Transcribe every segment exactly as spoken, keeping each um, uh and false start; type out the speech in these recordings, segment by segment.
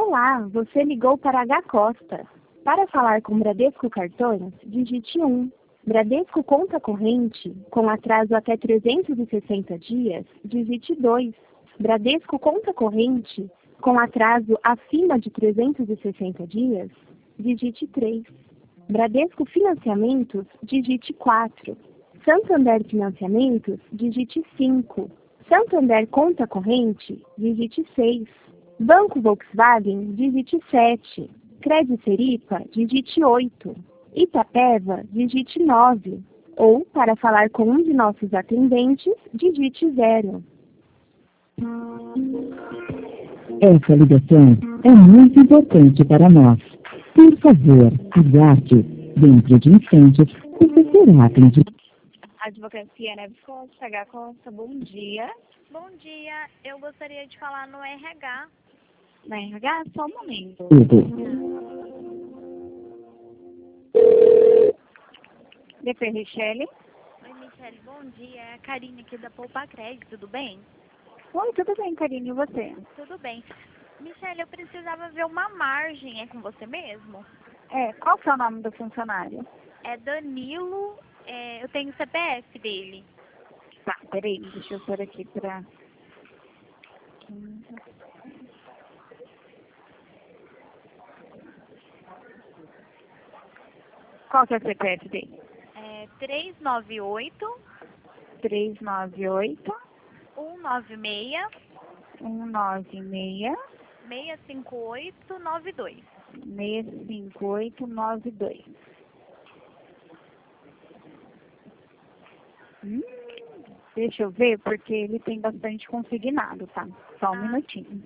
Olá, você ligou para H Costa. Para falar com Bradesco Cartões, digite um. Bradesco Conta Corrente, com atraso até trezentos e sessenta dias, digite dois. Bradesco Conta Corrente, com atraso acima de trezentos e sessenta dias, digite três. Bradesco Financiamentos, digite quatro. Santander Financiamentos, digite cinco. Santander Conta Corrente, digite seis. Banco Volkswagen, digite sete. Crédito Seripa, digite oito. Itapeva, digite nove. Ou, para falar com um de nossos atendentes, digite zero. Essa ligação é muito importante para nós. Por favor, aguarde. Dentro de instantes, você será atendido. Advocacia Neves Costa, H Costa, bom dia. Bom dia, eu gostaria de falar no R H. Na R H, só um momento. D P Richelle. Oi, Michele, bom dia. É a Karine aqui da Poupa Crédito, tudo bem? Oi, tudo bem, Karine, e você? Tudo bem. Michele, eu precisava ver uma margem, é com você mesmo? É, qual que é o nome do funcionário? É Danilo, é, eu tenho o C P F dele. Tá, peraí, deixa eu pôr aqui pra... Qual que é o C P F dele? É três nove oito, três nove oito, um nove seis, um nove seis, seis cinco oito nove dois. seis cinco oito nove dois. Hum, deixa eu ver, porque ele tem bastante consignado, tá? Só um Ah. minutinho.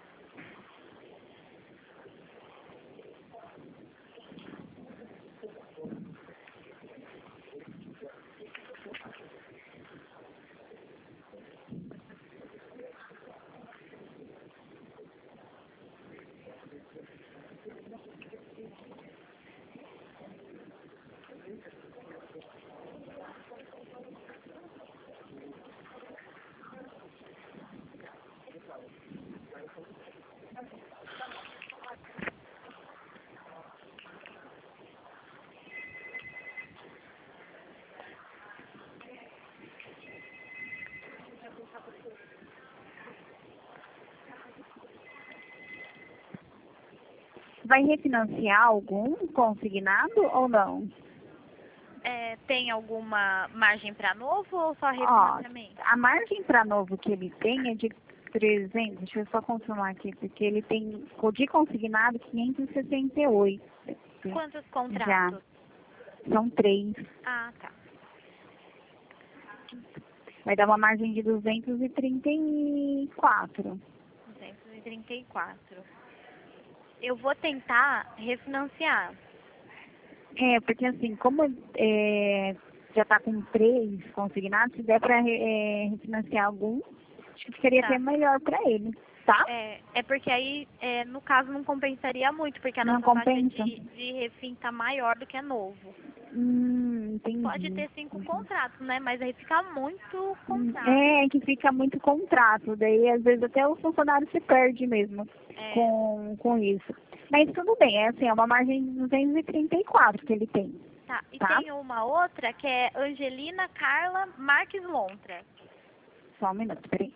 Vai refinanciar algum consignado ou não? É, tem alguma margem para novo ou só Ó, refinanciamento? a margem para novo que ele tem é de trezentos, deixa eu só confirmar aqui, porque ele tem de consignado quinhentos e sessenta e oito. Quantos contratos? Já. São três. Ah, tá. Vai dar uma margem de duzentos e trinta e quatro. duzentos e trinta e quatro. Eu vou tentar refinanciar. É, porque assim, como é, já está com três consignados, se der para é, refinanciar algum, acho que seria Tá. até melhor para ele, tá? É, é porque aí, é, no caso, não compensaria muito, porque a Não nossa taxa compensa? de, de refim tá maior do que a novo. Hum, entendi. Pode ter cinco Uhum. contratos, né? Mas aí fica muito contrato. É, que fica muito contrato, daí às vezes até o funcionário se perde mesmo É. com, com isso. Mas tudo bem, é assim, é uma margem de duzentos e trinta e quatro que ele tem. Tá, e Tá. tem uma outra que é Angelina Carla Marques Lontra. Só um minuto, peraí.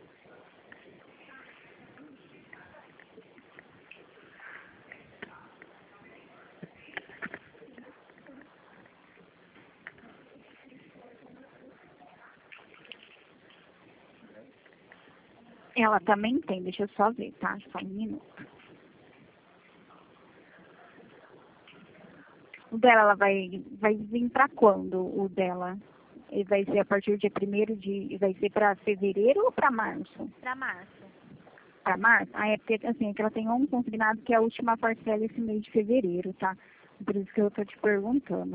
Ela também tem, deixa eu só ver, tá? Só um minuto. O dela, ela vai, vai vir pra quando, o dela? Ele vai ser a partir do dia primeiro de... Vai ser pra fevereiro ou pra março? Pra março. Pra março? Ah, é porque, assim, é que ela tem um consignado que é a última parcela esse mês de fevereiro, tá? Por isso que eu tô te perguntando.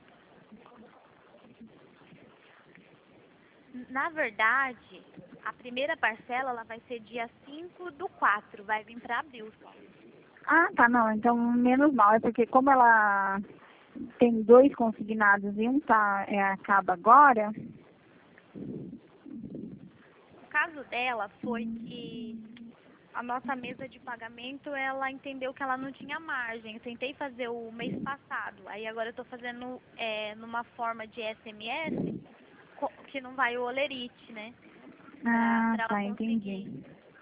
Na verdade, a primeira parcela ela vai ser dia cinco do quatro, vai vir para abril só. Ah, tá, não, então menos mal, é porque como ela tem dois consignados e um tá, é, acaba agora... O caso dela foi que a nossa mesa de pagamento, ela entendeu que ela não tinha margem. Eu tentei fazer o mês passado, aí agora eu estou fazendo é, numa forma de S M S, co- que não vai o olerite, né? Pra, Ah, pra tá, ela conseguir. entendi.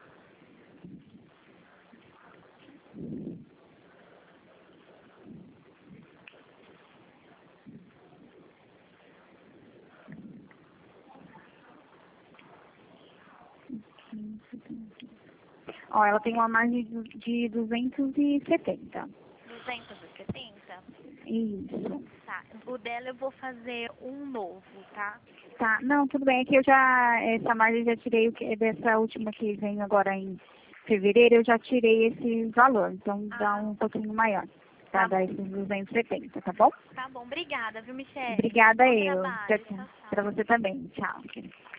Ó, ela tem uma margem de de duzentos e setenta. duzentos e setenta? Isso. Tá. O dela eu vou fazer um novo, tá? Tá, não, tudo bem, é que eu já, essa margem eu já tirei o que, dessa última que vem agora em fevereiro, eu já tirei esse valor, então dá Ah. um pouquinho maior, tá? Tá Dá esses duzentos e setenta, tá bom? Tá bom, obrigada, viu, Michelle? Obrigada Bom eu, trabalho. pra, Tchau, tchau. pra você também, tchau.